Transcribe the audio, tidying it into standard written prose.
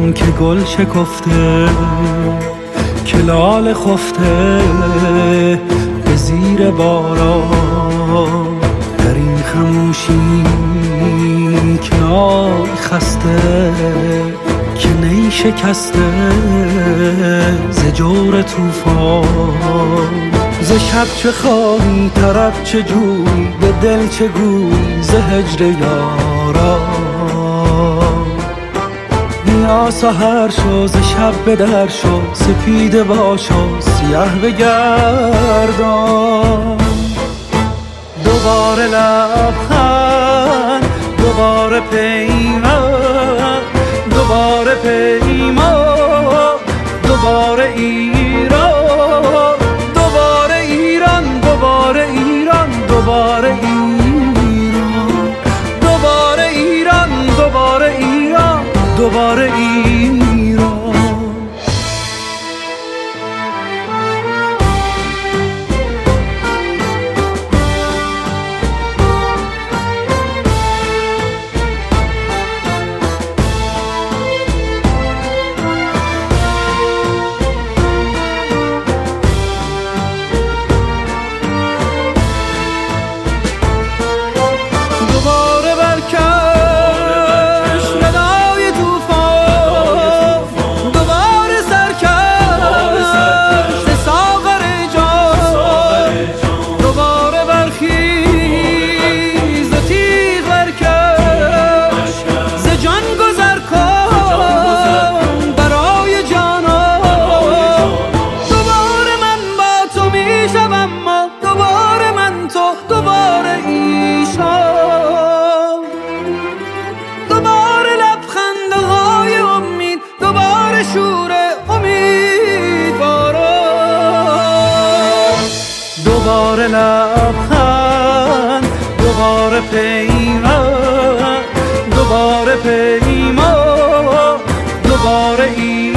که گل شکفته، که لاله خفته به زیر باران. در این خموشی که نای خسته، که نی شکسته ز جور طوفان. ز شب چه خواهی طرب چه جویی، به دل چه گویی ز هجر یاران. بیا سحر شو ز شب به در شو، سپیده باش و سیه بگردان. دوباره لبخند، دوباره پیمان، دوباره پیمان، دوباره ایران، دوباره ایران، دوباره ایران، دوباره ایران، دوباره ایران، دوباره ایران، دوباره ایران. دوباره لبخند، دوباره پیمان، دوباره پیمان، دوباره